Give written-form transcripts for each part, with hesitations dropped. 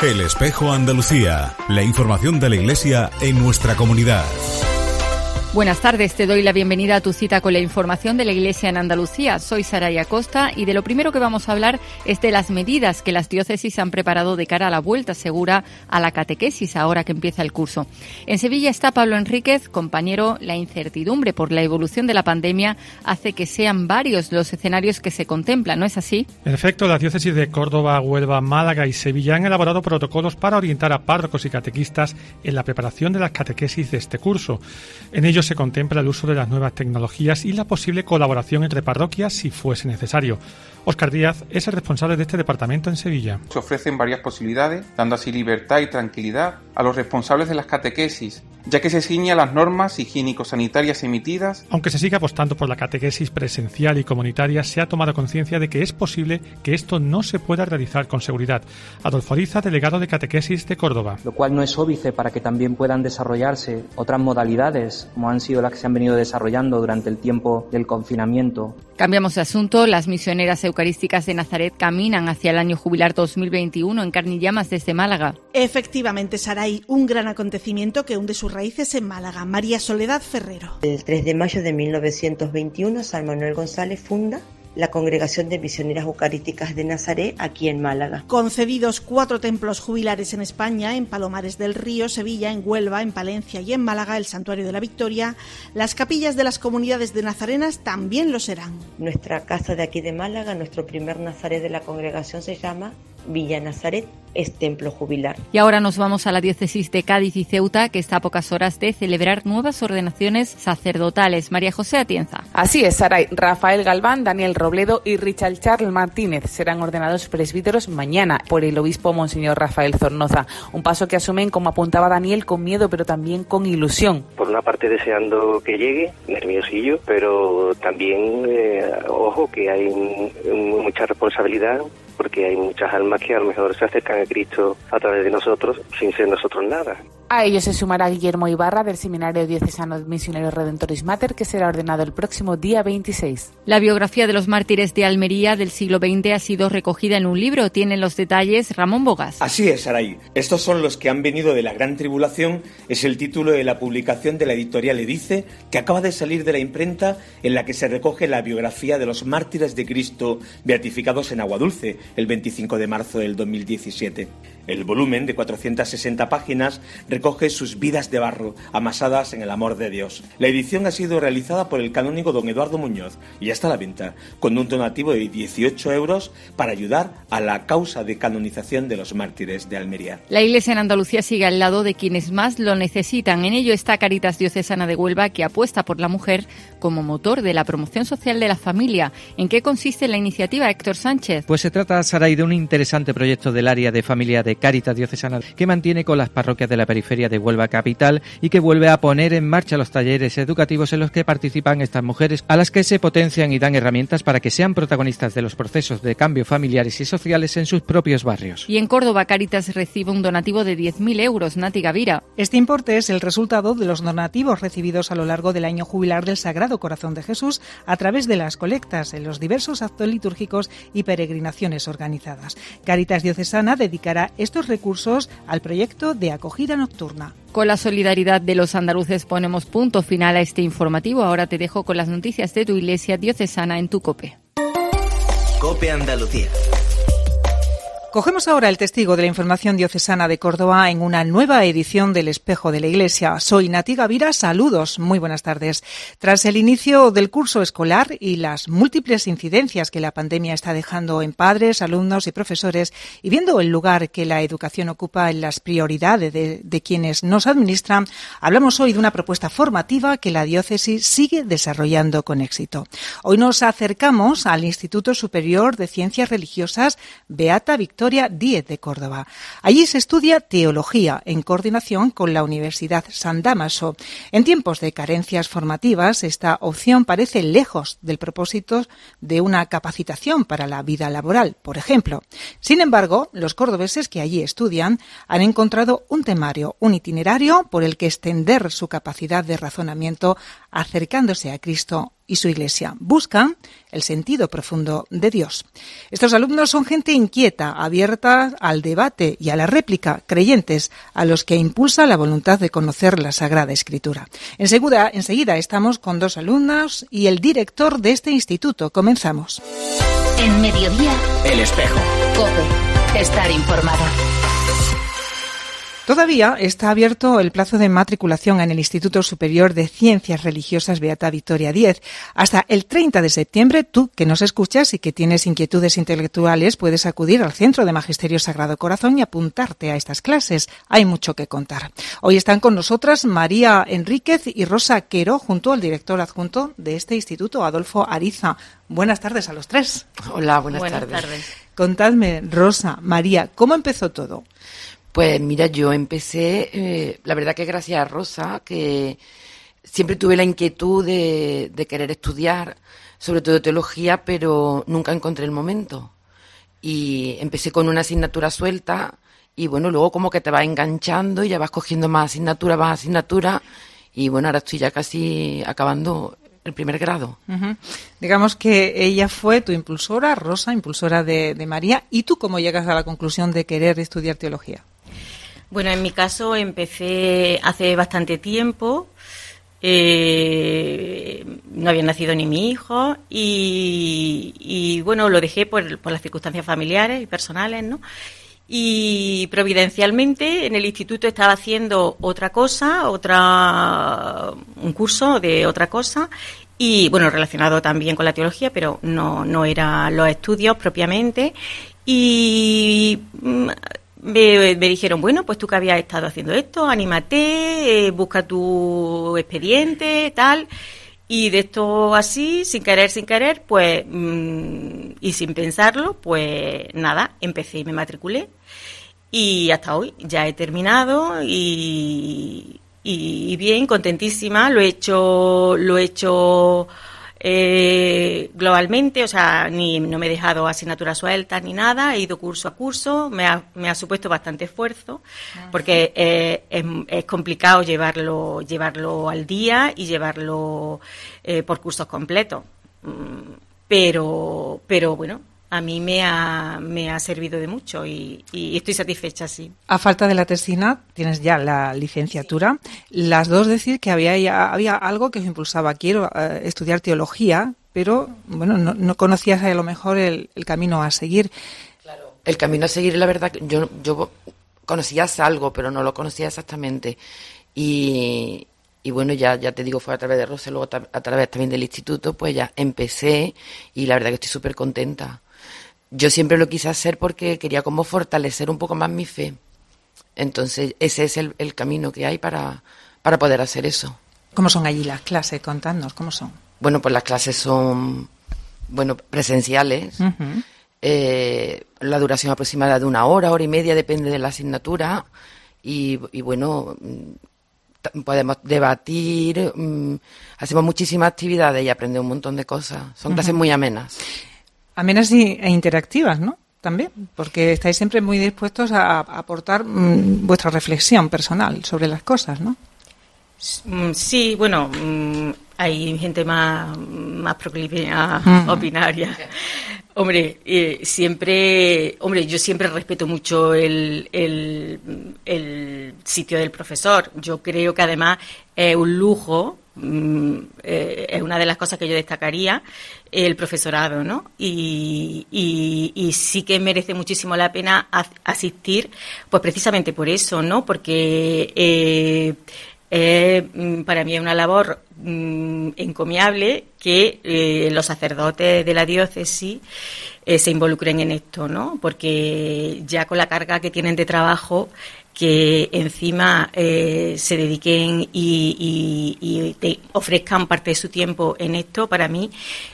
El Espejo Andalucía, la información de la Iglesia en nuestra comunidad. Buenas tardes, te doy la bienvenida a tu cita con la información de la Iglesia en Andalucía. Soy Saraya Costa y de lo primero que vamos a hablar es de las medidas que las diócesis han preparado de cara a la vuelta segura a la catequesis ahora que empieza el curso. En Sevilla está Pablo Enríquez. Compañero, la incertidumbre por la evolución de la pandemia hace que sean varios los escenarios que se contemplan, ¿no es así? En efecto, las diócesis de Córdoba, Huelva, Málaga y Sevilla han elaborado protocolos para orientar a párrocos y catequistas en la preparación de las catequesis de este curso. En ellos se contempla el uso de las nuevas tecnologías y la posible colaboración entre parroquias si fuese necesario. Óscar Díaz es el responsable de este departamento en Sevilla. Se ofrecen varias posibilidades, dando así libertad y tranquilidad a los responsables de las catequesis, ya que se ciñe a las normas higiénico-sanitarias emitidas. Aunque se sigue apostando por la catequesis presencial y comunitaria, se ha tomado conciencia de que es posible que esto no se pueda realizar con seguridad. Adolfo Ariza, delegado de catequesis de Córdoba. Lo cual no es óbice para que también puedan desarrollarse otras modalidades, como han sido las que se han venido desarrollando durante el tiempo del confinamiento. Cambiamos de asunto. Las misioneras eucarísticas de Nazaret caminan hacia el año jubilar 2021 en carne y llamas desde Málaga. Efectivamente, Saray, un gran acontecimiento que hunde sus raíces en Málaga. María Soledad Ferrero. El 3 de mayo de 1921, San Manuel González funda la Congregación de Misioneras Eucarísticas de Nazaret aquí en Málaga. Concedidos 4 templos jubilares en España, en Palomares del Río, Sevilla, en Huelva, en Palencia y en Málaga, el Santuario de la Victoria, las capillas de las comunidades de nazarenas también lo serán. Nuestra casa de aquí de Málaga, nuestro primer Nazaret de la congregación se llama Villa Nazaret, es templo jubilar. Y ahora nos vamos a la diócesis de Cádiz y Ceuta, que está a pocas horas de celebrar nuevas ordenaciones sacerdotales. María José Atienza. Así es, Saray. Rafael Galván, Daniel Robledo y Richard Charles Martínez serán ordenados presbíteros mañana por el obispo Monseñor Rafael Zornoza. Un paso que asumen, como apuntaba Daniel, con miedo pero también con ilusión. Por una parte deseando que llegue, nerviosillo, pero también, ojo, que hay mucha responsabilidad, porque hay muchas almas que a lo mejor se acercan a Cristo a través de nosotros, sin ser nosotros nada. A ellos se sumará Guillermo Ibarra, del Seminario Diocesano de Misioneros Redentoris Mater, que será ordenado el próximo día 26. La biografía de los mártires de Almería del siglo XX ha sido recogida en un libro. Tienen los detalles Ramón Bogas. Así es, Saray. Estos son los que han venido de la Gran Tribulación. Es el título de la publicación de la editorial Edice, que acaba de salir de la imprenta, en la que se recoge la biografía de los mártires de Cristo beatificados en Aguadulce, el 25 de marzo del 2017. El volumen, de 460 páginas, recoge sus vidas de barro, amasadas en el amor de Dios. La edición ha sido realizada por el canónigo don Eduardo Muñoz y ya está a la venta, con un donativo de 18 euros para ayudar a la causa de canonización de los mártires de Almería. La Iglesia en Andalucía sigue al lado de quienes más lo necesitan. En ello está Cáritas Diocesana de Huelva, que apuesta por la mujer como motor de la promoción social de la familia. ¿En qué consiste la iniciativa, Héctor Sánchez? Pues se trata, Saray, de un interesante proyecto del área de familia de Cáritas Diocesana que mantiene con las parroquias de la periferia de Huelva capital y que vuelve a poner en marcha los talleres educativos en los que participan estas mujeres, a las que se potencian y dan herramientas para que sean protagonistas de los procesos de cambio familiares y sociales en sus propios barrios. Y en Córdoba, Cáritas recibe un donativo de 10.000 euros. Nati Gavira. Este importe es el resultado de los donativos recibidos a lo largo del año jubilar del Sagrado Corazón de Jesús a través de las colectas en los diversos actos litúrgicos y peregrinaciones organizadas. Cáritas Diocesana dedicará estos recursos al proyecto de acogida nocturna. Con la solidaridad de los andaluces ponemos punto final a este informativo. Ahora te dejo con las noticias de tu Iglesia diocesana en tu COPE. COPE Andalucía. Cogemos ahora el testigo de la información diocesana de Córdoba en una nueva edición del Espejo de la Iglesia. Soy Nati Gavira, saludos, muy buenas tardes. Tras el inicio del curso escolar y las múltiples incidencias que la pandemia está dejando en padres, alumnos y profesores, y viendo el lugar que la educación ocupa en las prioridades de quienes nos administran, hablamos hoy de una propuesta formativa que la diócesis sigue desarrollando con éxito. Hoy nos acercamos al Instituto Superior de Ciencias Religiosas Beata Victoria Díez de Córdoba. Allí se estudia teología en coordinación con la Universidad San Dámaso. En tiempos de carencias formativas, esta opción parece lejos del propósito de una capacitación para la vida laboral, por ejemplo. Sin embargo, los cordobeses que allí estudian han encontrado un temario, un itinerario por el que extender su capacidad de razonamiento acercándose a Cristo y su Iglesia. Buscan el sentido profundo de Dios. Estos alumnos son gente inquieta, abierta al debate y a la réplica, creyentes a los que impulsa la voluntad de conocer la Sagrada Escritura. Enseguida estamos con 2 alumnos y el director de este instituto. Comenzamos. En Mediodía, El Espejo. COPE. Estar informado. Todavía está abierto el plazo de matriculación en el Instituto Superior de Ciencias Religiosas Beata Victoria Díez. Hasta el 30 de septiembre, tú que nos escuchas y que tienes inquietudes intelectuales, puedes acudir al Centro de Magisterio Sagrado Corazón y apuntarte a estas clases. Hay mucho que contar. Hoy están con nosotras María Enríquez y Rosa Quero, junto al director adjunto de este instituto, Adolfo Ariza. Buenas tardes a los 3. Hola, buenas tardes. Contadme, Rosa, María, ¿cómo empezó todo? Pues mira, yo empecé, la verdad que gracias a Rosa, que siempre tuve la inquietud de querer estudiar, sobre todo teología, pero nunca encontré el momento. Y empecé con una asignatura suelta y bueno, luego como que te vas enganchando y ya vas cogiendo más asignaturas y bueno, ahora estoy ya casi acabando el primer grado. Uh-huh. Digamos que ella fue tu impulsora, Rosa, impulsora de María. ¿Y tú cómo llegas a la conclusión de querer estudiar teología? Bueno, en mi caso empecé hace bastante tiempo, no había nacido ni mi hijo y bueno, lo dejé por las circunstancias familiares y personales, ¿no? Y providencialmente en el instituto estaba haciendo un curso de otra cosa y bueno, relacionado también con la teología, pero no eran los estudios propiamente y me dijeron, bueno, pues tú que habías estado haciendo esto, anímate, busca tu expediente, tal. Y de esto así, sin querer, pues, y sin pensarlo, pues nada, empecé y me matriculé. Y hasta hoy ya he terminado y bien, contentísima. Lo he hecho globalmente, o sea, no me he dejado asignaturas sueltas ni nada, he ido curso a curso, me ha supuesto bastante esfuerzo, porque es complicado llevarlo al día y llevarlo por cursos completos, pero bueno, a mí me ha servido de mucho y estoy satisfecha, sí. A falta de la tesina, tienes ya la licenciatura. Las dos decir que había algo que os impulsaba. Quiero estudiar teología, pero bueno, no conocías a lo mejor el camino a seguir. Claro, el camino a seguir, la verdad, yo conocías algo, pero no lo conocía exactamente. Y bueno, ya te digo, fue a través de Rosa, luego a través también del instituto, pues ya empecé y la verdad que estoy súper contenta. Yo siempre lo quise hacer porque quería como fortalecer un poco más mi fe. Entonces, ese es el camino que hay para poder hacer eso. ¿Cómo son allí las clases? Contadnos, ¿cómo son? Bueno, pues las clases son, presenciales. Uh-huh. La duración aproximada de 1 hora, hora y media, depende de la asignatura. Y bueno, podemos debatir, hacemos muchísimas actividades y aprendemos un montón de cosas. Son clases muy amenas. Amenas e interactivas, ¿no? También, porque estáis siempre muy dispuestos a aportar vuestra reflexión personal sobre las cosas, ¿no? Sí, bueno, hay gente más proclive a opinar ya. Yo siempre respeto mucho el sitio del profesor. Yo creo que además es un lujo, es una de las cosas que yo destacaría, el profesorado, ¿no? Y sí que merece muchísimo la pena asistir, pues precisamente por eso, ¿no? Porque para mí es una labor encomiable que los sacerdotes de la diócesis se involucren en esto, ¿no? Porque ya con la carga que tienen de trabajo, que encima se dediquen y ofrezcan parte de su tiempo en esto, para mí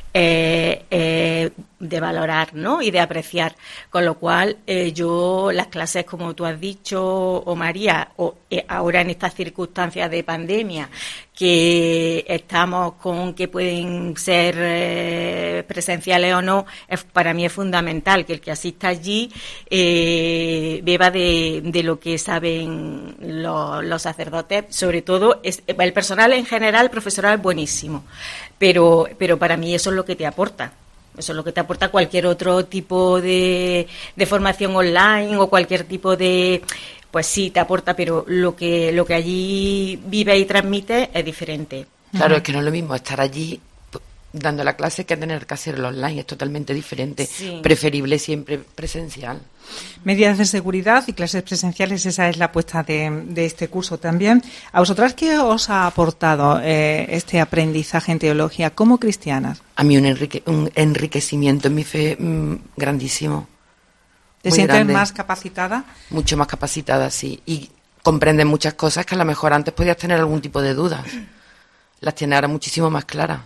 de valorar, ¿no? Y de apreciar. Con lo cual, yo las clases, como tú has dicho, o María, ahora en estas circunstancias de pandemia, que estamos con que pueden ser presenciales o no, para mí es fundamental que el que asista allí beba de lo que saben los sacerdotes. Sobre todo, el personal en general, el profesorado es buenísimo, pero para mí eso es lo que te aporta. Eso es lo que te aporta cualquier otro tipo de formación online o cualquier tipo de... Pues sí, te aporta, pero lo que allí vive y transmite es diferente. Claro, es que no es lo mismo estar allí dando la clase que tener que hacerlo online, es totalmente diferente. Sí. Preferible siempre presencial. Medidas de seguridad y clases presenciales, esa es la apuesta de este curso también. ¿A vosotras qué os ha aportado este aprendizaje en teología como cristianas? A mí un enriquecimiento en mi fe grandísimo. ¿Te sientes más capacitada? Mucho más capacitada, sí. Y comprendes muchas cosas que a lo mejor antes podías tener algún tipo de dudas. Las tienes ahora muchísimo más claras.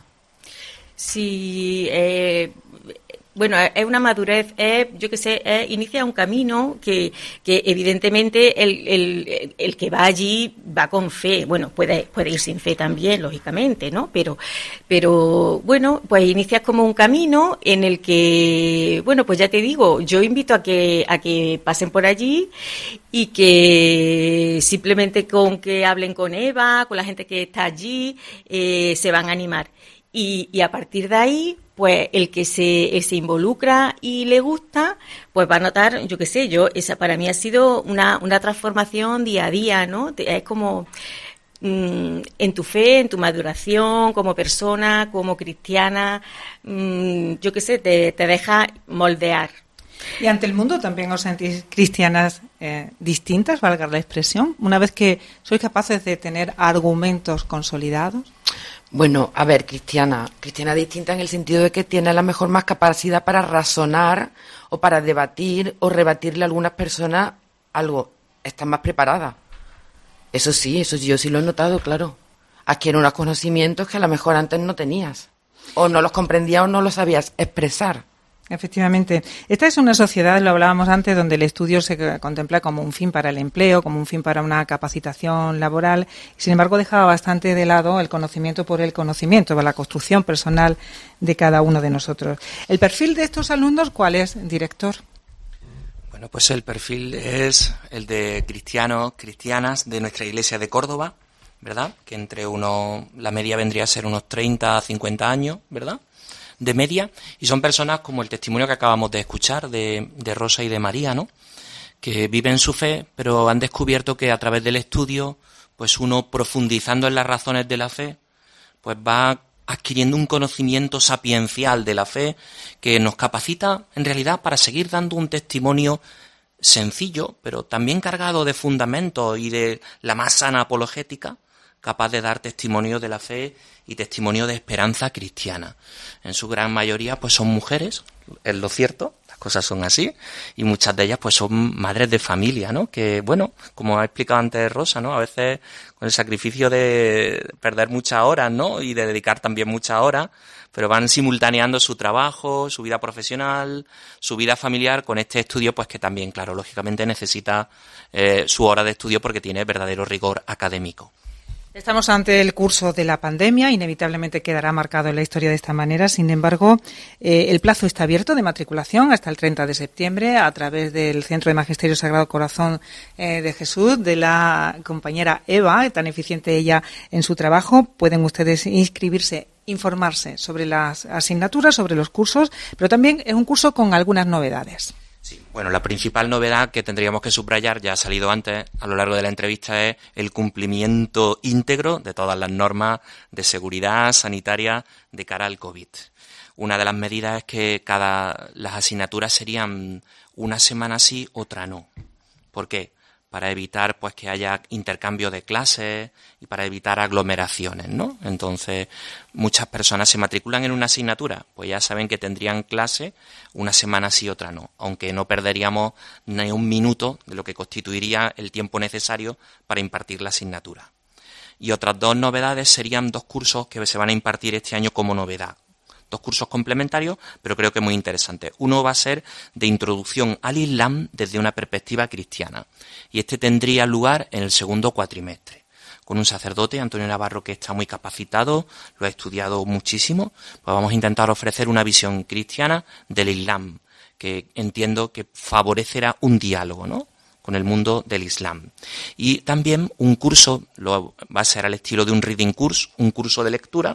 Sí, bueno, es una madurez, yo qué sé, inicia un camino que evidentemente el que va allí va con fe. Bueno, puede ir sin fe también, lógicamente, ¿no? Pero bueno, pues inicias como un camino en el que, bueno, pues ya te digo, yo invito a que pasen por allí y que simplemente con que hablen con Eva, con la gente que está allí, se van a animar. Y a partir de ahí, pues el que se involucra y le gusta, pues va a notar, yo qué sé, esa para mí ha sido una transformación día a día, ¿no? Es como en tu fe, en tu maduración como persona, como cristiana, yo qué sé, te deja moldear. ¿Y ante el mundo también os sentís cristianas distintas, valga la expresión, una vez que sois capaces de tener argumentos consolidados? Bueno, a ver, cristiana distinta en el sentido de que tiene la mejor más capacidad para razonar o para debatir o rebatirle a algunas personas algo. Estás más preparada. Eso sí, yo sí lo he notado, claro. Adquiere unos conocimientos que a lo mejor antes no tenías. O no los comprendías o no los sabías expresar. Efectivamente. Esta es una sociedad, lo hablábamos antes, donde el estudio se contempla como un fin para el empleo, como un fin para una capacitación laboral. Sin embargo, dejaba bastante de lado el conocimiento por el conocimiento, para la construcción personal de cada uno de nosotros. ¿El perfil de estos alumnos cuál es, director? Bueno, pues el perfil es el de cristianas de nuestra iglesia de Córdoba, ¿verdad? Que la media vendría a ser unos 30 a 50 años, ¿verdad? De media, y son personas como el testimonio que acabamos de escuchar de Rosa y de María, ¿no? Que viven su fe, pero han descubierto que a través del estudio, pues uno profundizando en las razones de la fe, pues va adquiriendo un conocimiento sapiencial de la fe que nos capacita en realidad para seguir dando un testimonio sencillo, pero también cargado de fundamentos y de la más sana apologética, capaz de dar testimonio de la fe y testimonio de esperanza cristiana. En su gran mayoría pues son mujeres, es lo cierto, las cosas son así, y muchas de ellas pues son madres de familia, ¿no? Que bueno, como ha explicado antes Rosa, ¿no? A veces con el sacrificio de perder muchas horas, ¿no? Y de dedicar también muchas horas, pero van simultaneando su trabajo, su vida profesional, su vida familiar con este estudio, pues que también, claro, lógicamente necesita su hora de estudio porque tiene verdadero rigor académico. Estamos ante el curso de la pandemia, inevitablemente quedará marcado en la historia de esta manera. Sin embargo, el plazo está abierto de matriculación hasta el 30 de septiembre a través del Centro de Magisterio Sagrado Corazón de Jesús, de la compañera Eva, tan eficiente ella en su trabajo. Pueden ustedes inscribirse, informarse sobre las asignaturas, sobre los cursos, pero también es un curso con algunas novedades. Sí, bueno, la principal novedad que tendríamos que subrayar, ya ha salido antes a lo largo de la entrevista, es el cumplimiento íntegro de todas las normas de seguridad sanitaria de cara al COVID. Una de las medidas es que las asignaturas serían una semana sí, otra no. ¿Por qué? Para evitar pues que haya intercambio de clases y para evitar aglomeraciones, ¿no? Entonces, muchas personas se matriculan en una asignatura, pues ya saben que tendrían clase una semana sí, otra no, aunque no perderíamos ni un minuto de lo que constituiría el tiempo necesario para impartir la asignatura. Y otras dos novedades serían 2 cursos que se van a impartir este año como novedad. 2 cursos complementarios, pero creo que muy interesantes. Uno va a ser de introducción al Islam desde una perspectiva cristiana. Y este tendría lugar en el segundo cuatrimestre. Con un sacerdote, Antonio Navarro, que está muy capacitado, lo ha estudiado muchísimo, pues vamos a intentar ofrecer una visión cristiana del Islam, que entiendo que favorecerá un diálogo, ¿no?, con el mundo del Islam. Y también un curso, va a ser al estilo de un reading course, un curso de lectura,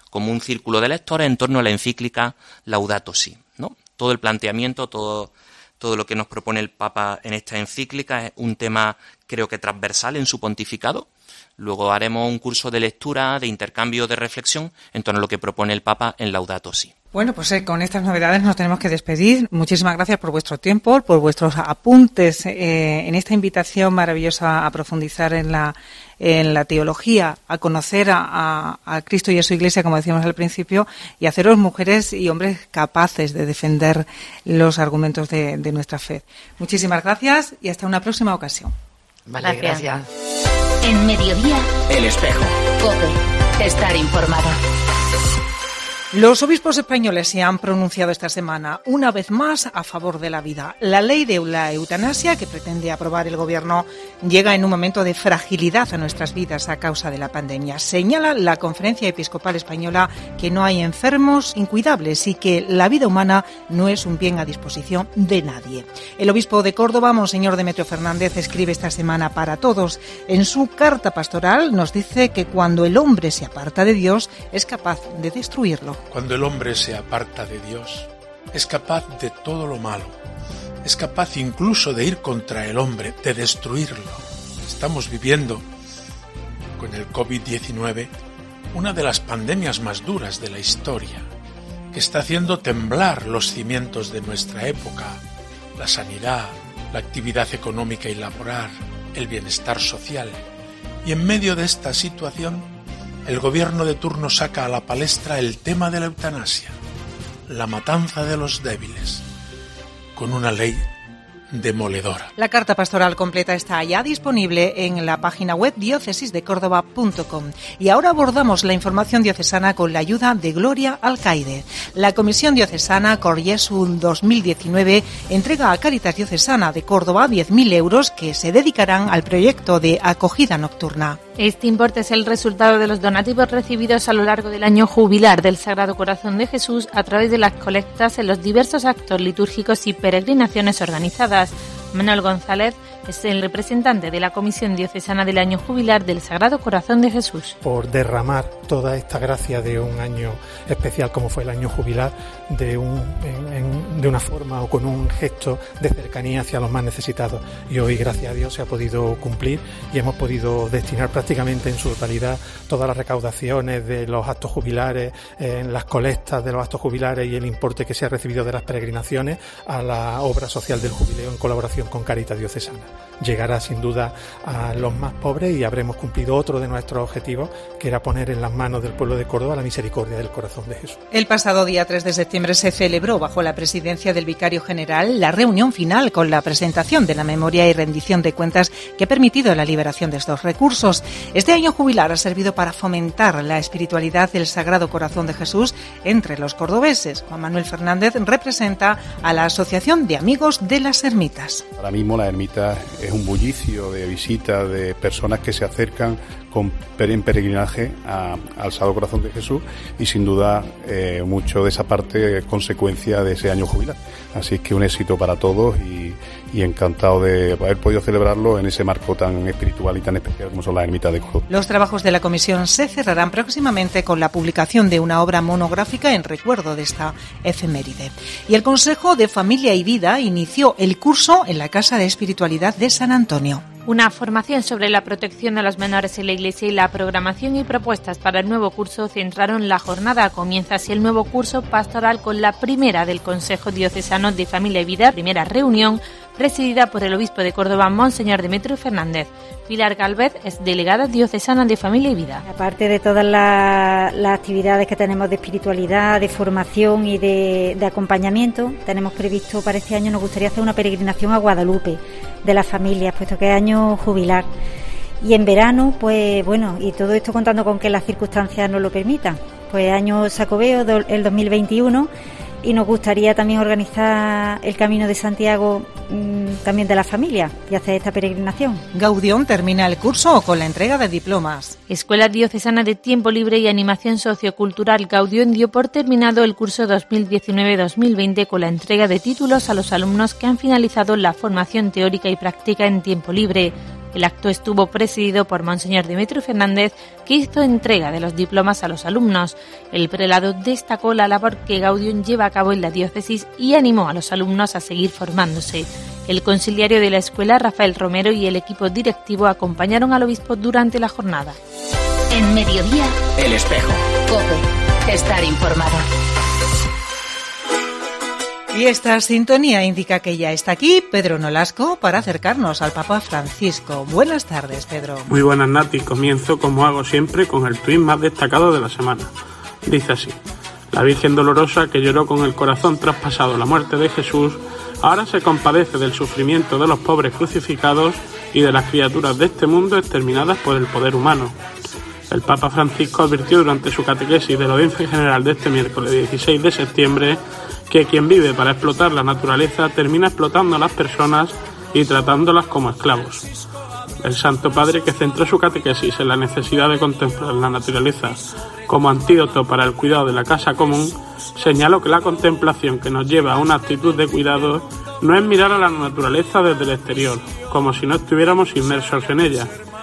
como un círculo de lectores en torno a la encíclica Laudato Si, ¿no? Todo el planteamiento, todo lo que nos propone el Papa en esta encíclica es un tema, creo que transversal en su pontificado. Luego haremos un curso de lectura, de intercambio, de reflexión en torno a lo que propone el Papa en Laudato Si. Bueno, pues con estas novedades nos tenemos que despedir. Muchísimas gracias por vuestro tiempo, por vuestros apuntes en esta invitación maravillosa a profundizar en la teología, a conocer a Cristo y a su Iglesia, como decíamos al principio, y haceros mujeres y hombres capaces de defender los argumentos de nuestra fe. Muchísimas gracias y hasta una próxima ocasión. Vale, gracias. En Mediodía, El Espejo. COPE. Estar informado. Los obispos españoles se han pronunciado esta semana una vez más a favor de la vida. La ley de la eutanasia que pretende aprobar el Gobierno llega en un momento de fragilidad a nuestras vidas a causa de la pandemia. Señala la Conferencia Episcopal Española que no hay enfermos incuidables y que la vida humana no es un bien a disposición de nadie. El obispo de Córdoba, Monseñor Demetrio Fernández, escribe esta semana para todos. En su carta pastoral nos dice que cuando el hombre se aparta de Dios es capaz de destruirlo. Cuando el hombre se aparta de Dios, es capaz de todo lo malo. Es capaz incluso de ir contra el hombre, de destruirlo. Estamos viviendo, con el COVID-19, una de las pandemias más duras de la historia, que está haciendo temblar los cimientos de nuestra época, la sanidad, la actividad económica y laboral, el bienestar social. Y en medio de esta situación, el gobierno de turno saca a la palestra el tema de la eutanasia, la matanza de los débiles, con una ley demoledora. La carta pastoral completa está ya disponible en la página web diócesisdecórdoba.com. Y ahora abordamos la información diocesana con la ayuda de Gloria Alcaide. La Comisión Diocesana Cor Jesu 2019 entrega a Cáritas Diocesana de Córdoba 10.000 euros que se dedicarán al proyecto de acogida nocturna. Este importe es el resultado de los donativos recibidos a lo largo del año jubilar del Sagrado Corazón de Jesús a través de las colectas en los diversos actos litúrgicos y peregrinaciones organizadas. Manuel González es el representante de la Comisión Diocesana del Año Jubilar del Sagrado Corazón de Jesús. Por derramar toda esta gracia de un año especial como fue el año jubilar, de una forma o con un gesto de cercanía hacia los más necesitados. Y hoy, gracias a Dios, se ha podido cumplir y hemos podido destinar prácticamente en su totalidad todas las recaudaciones de los actos jubilares, las colectas de los actos jubilares y el importe que se ha recibido de las peregrinaciones a la obra social del jubileo en colaboración con Cáritas Diocesana. Llegará sin duda a los más pobres y habremos cumplido otro de nuestros objetivos, que era poner en las manos del pueblo de Córdoba la misericordia del corazón de Jesús. El pasado día 3 de septiembre se celebró, bajo la presidencia del vicario general, la reunión final con la presentación de la memoria y rendición de cuentas que ha permitido la liberación de estos recursos. Este año jubilar ha servido para fomentar la espiritualidad del Sagrado Corazón de Jesús entre los cordobeses. Juan Manuel Fernández representa a la Asociación de Amigos de las Ermitas. Ahora mismo la ermita es un bullicio de visitas de personas que se acercan en peregrinaje al Sagrado Corazón de Jesús y sin duda mucho de esa parte es consecuencia de ese año jubilar. Así es que un éxito para todos y encantado de haber podido celebrarlo en ese marco tan espiritual y tan especial como son las ermitas de Córdoba. Los trabajos de la comisión se cerrarán próximamente con la publicación de una obra monográfica en recuerdo de esta efeméride. Y el Consejo de Familia y Vida inició el curso en la Casa de Espiritualidad de San Antonio. Una formación sobre la protección de los menores en la Iglesia y la programación y propuestas para el nuevo curso centraron la jornada. Comienza así el nuevo curso pastoral con la primera del Consejo Diocesano de Familia y Vida, primera reunión presidida por el obispo de Córdoba, Monseñor Demetrio Fernández. Pilar Gálvez es delegada diocesana de Familia y Vida. Aparte de todas las actividades que tenemos de espiritualidad, de formación y de acompañamiento, tenemos previsto para este año, nos gustaría hacer una peregrinación a Guadalupe de las familias, puesto que es año jubilar. Y en verano, pues bueno, y todo esto contando con que las circunstancias nos lo permitan, pues año Xacobeo, el 2021, y nos gustaría también organizar el Camino de Santiago también de la familia y hacer esta peregrinación. Gaudión termina el curso con la entrega de diplomas. Escuela Diocesana de Tiempo Libre y Animación Sociocultural Gaudión dio por terminado el curso 2019-2020 con la entrega de títulos a los alumnos que han finalizado la formación teórica y práctica en tiempo libre. El acto estuvo presidido por Monseñor Demetrio Fernández, que hizo entrega de los diplomas a los alumnos. El prelado destacó la labor que Gaudium lleva a cabo en la diócesis y animó a los alumnos a seguir formándose. El conciliario de la escuela, Rafael Romero, y el equipo directivo acompañaron al obispo durante la jornada. En Mediodía, El Espejo. COPE. Estar informado. Y esta sintonía indica que ya está aquí Pedro Nolasco para acercarnos al Papa Francisco. Buenas tardes, Pedro. Muy buenas, Nati. Comienzo, como hago siempre, con el tuit más destacado de la semana. Dice así: la Virgen Dolorosa, que lloró con el corazón traspasado la muerte de Jesús, ahora se compadece del sufrimiento de los pobres crucificados y de las criaturas de este mundo exterminadas por el poder humano. El Papa Francisco advirtió durante su catequesis de la audiencia general de este miércoles 16 de septiembre que quien vive para explotar la naturaleza termina explotando a las personas y tratándolas como esclavos. El Santo Padre, que centró su catequesis en la necesidad de contemplar la naturaleza como antídoto para el cuidado de la casa común, señaló que la contemplación que nos lleva a una actitud de cuidado no es mirar a la naturaleza desde el exterior, como si no estuviéramos inmersos en ella.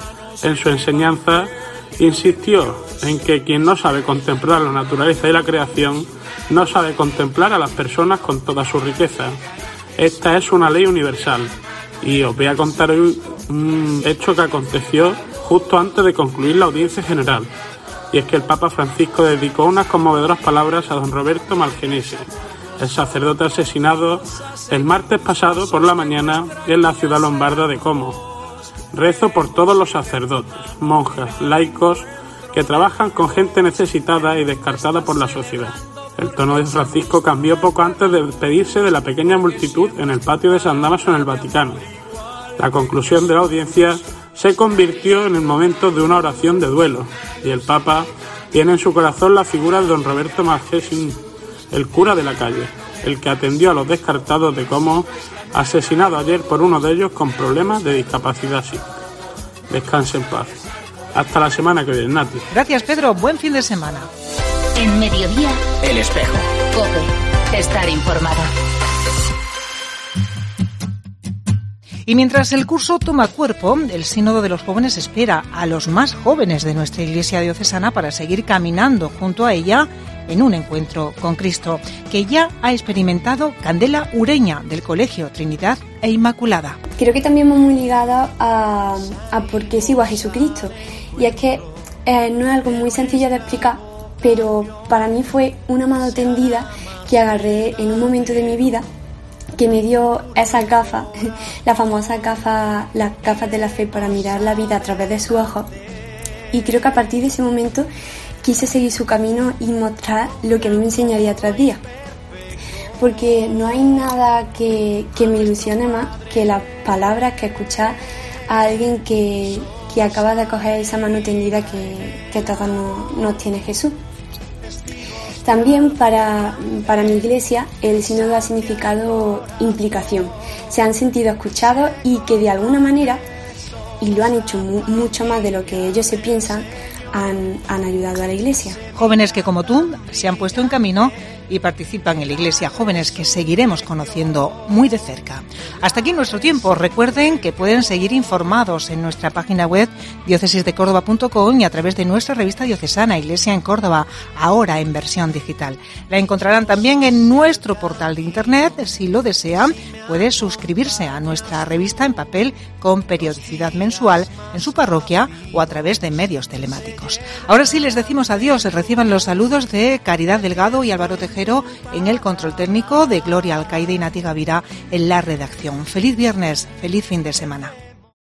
En su enseñanza insistió en que quien no sabe contemplar la naturaleza y la creación no sabe contemplar a las personas con toda su riqueza. Esta es una ley universal y os voy a contar hoy un hecho que aconteció justo antes de concluir la audiencia general, y es que el Papa Francisco dedicó unas conmovedoras palabras a don Roberto Malgenese, el sacerdote asesinado el martes pasado por la mañana en la ciudad lombarda de Como. Rezo por todos los sacerdotes, monjas, laicos que trabajan con gente necesitada y descartada por la sociedad. El tono de Francisco cambió poco antes de despedirse de la pequeña multitud en el patio de San Dámaso en el Vaticano. La conclusión de la audiencia se convirtió en el momento de una oración de duelo, y el Papa tiene en su corazón la figura de don Roberto Malgenese, el cura de la calle, el que atendió a los descartados de Como, asesinado ayer por uno de ellos con problemas de discapacidad psíquica. Descanse en paz. Hasta la semana que viene, Nati. Gracias, Pedro. Buen fin de semana. En Mediodía, El Espejo. COPE. Estar informado. Y mientras el curso toma cuerpo, el Sínodo de los Jóvenes espera a los más jóvenes de nuestra Iglesia diocesana para seguir caminando junto a ella en un encuentro con Cristo, que ya ha experimentado Candela Ureña, del Colegio Trinidad e Inmaculada. Creo que también va muy ligada a por qué sigo a Jesucristo. Y es que no es algo muy sencillo de explicar, pero para mí fue una mano tendida que agarré en un momento de mi vida, que me dio esas gafas, las famosas gafas, las gafas de la fe, para mirar la vida a través de sus ojos. Y creo que a partir de ese momento quise seguir su camino y mostrar lo que a mí me enseñaría tras día. Porque no hay nada que me ilusione más que las palabras, que escuchar a alguien que acaba de coger esa mano tendida que todos nos tiene Jesús. También para mi iglesia el sínodo ha significado implicación. Se han sentido escuchados y que de alguna manera, y lo han hecho mucho más de lo que ellos se piensan, han ayudado a la iglesia. Jóvenes que, como tú, se han puesto en camino y participan en la Iglesia, jóvenes que seguiremos conociendo muy de cerca. Hasta aquí nuestro tiempo. Recuerden que pueden seguir informados en nuestra página web diocesisdecórdoba.com y a través de nuestra revista diocesana Iglesia en Córdoba, ahora en versión digital. La encontrarán también en nuestro portal de internet. Si lo desean, puede suscribirse a nuestra revista en papel con periodicidad mensual en su parroquia o a través de medios telemáticos. Ahora sí les decimos adiós. Reciban los saludos de Caridad Delgado y Álvaro Tejero en el control técnico, de Gloria Alcaide y Nati Gavira en la redacción. Feliz viernes, feliz fin de semana.